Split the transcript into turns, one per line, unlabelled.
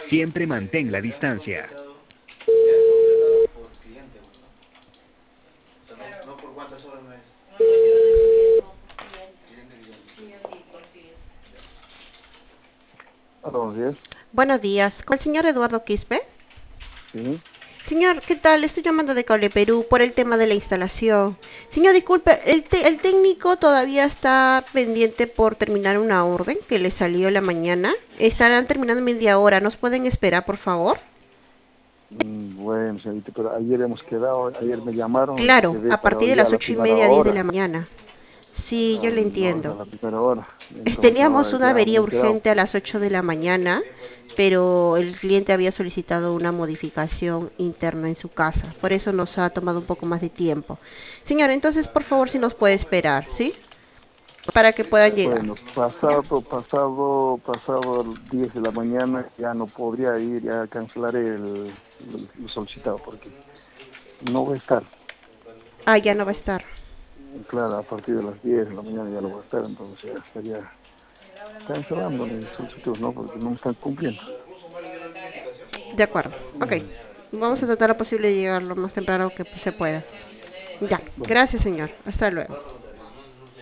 Siempre mantén la distancia.
Hola, buenos días.
Buenos días, con el señor Eduardo Quispe.
Sí.
Señor, ¿qué tal? Estoy llamando de Cable Perú por el tema de la instalación. Señor, disculpe, el técnico todavía está pendiente por terminar una orden que le salió en la mañana. Estarán terminando media hora. ¿Nos pueden esperar, por favor?
Bueno, señorita, pero ayer hemos quedado, ayer me llamaron,
Claro,
quedé
a
para
partir de
hoy día a
las
la
ocho y
primera
media, 10 de la
hora.
mañana. Sí, yo le
No, es a
entiendo.
la primera hora. Entonces
Teníamos
ahora
una
ya
avería
me he quedado.
urgente a las 8 de la mañana, pero el cliente había solicitado una modificación interna en su casa. Por eso nos ha tomado un poco más de tiempo. Señor, entonces por favor si nos puede esperar, ¿sí? Para que puedan llegar.
Bueno,
¿Ya?
pasado 10 de la mañana ya no podría ir, ya cancelaré lo solicitado porque no voy a estar.
Ah, ya no va a estar.
Claro, a partir de las 10 de la mañana ya no voy a estar, entonces ya estaría cancelando mi solicitud, ¿no? Porque no me están cumpliendo.
De acuerdo. Ok. Vamos a tratar lo posible de llegar lo más temprano que se pueda. Ya.
Bueno.
Gracias, señor. Hasta luego.